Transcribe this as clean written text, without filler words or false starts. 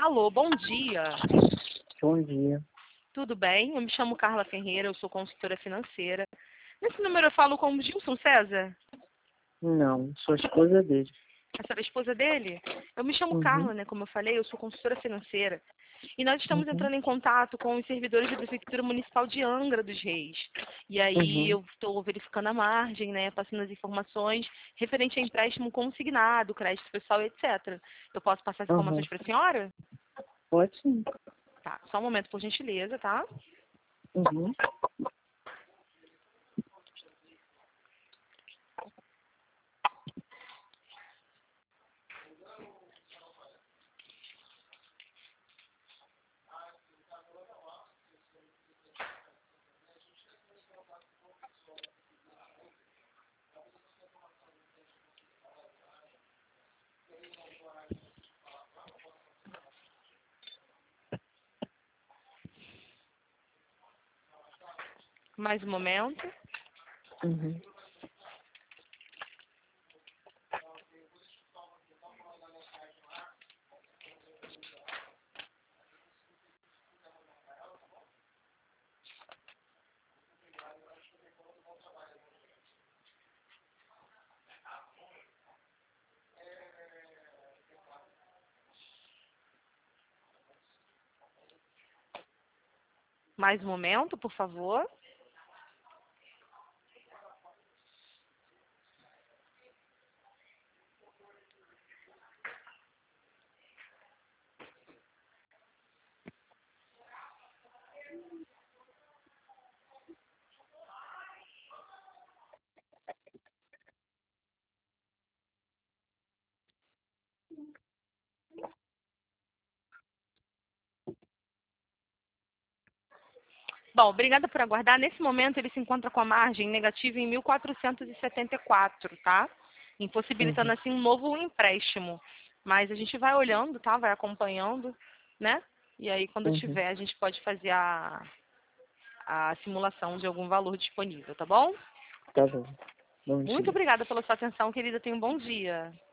Alô, bom dia. Bom dia. Tudo bem? Eu me chamo Carla Ferreira, eu sou consultora financeira. Nesse número eu falo com o Gilson César? Não, sou esposa dele. Essa é a esposa dele? Eu me chamo Uhum, Carla, né? Como eu falei, eu sou consultora financeira. E nós estamos uhum, entrando em contato com os servidores da Prefeitura Municipal de Angra dos Reis. E aí uhum, eu estou verificando a margem, né? Passando as informações referente a empréstimo consignado, crédito pessoal, etc. Eu posso passar as uhum. informações para a senhora? Pode sim. Tá, só um momento, por gentileza, tá? Uhum, Mais um momento. uhum. Mais um momento, por favor. Bom, obrigada por aguardar. Nesse momento, ele se encontra com a margem negativa em 1.474, tá? Impossibilitando, Uhum, assim, um novo empréstimo. Mas a gente vai olhando, tá? Vai acompanhando, né? E aí, quando uhum. tiver, a gente pode fazer a simulação de algum valor disponível, tá bom? Tá bom. Bom Muito dia. obrigada pela sua atenção, querida. Tenha um bom dia.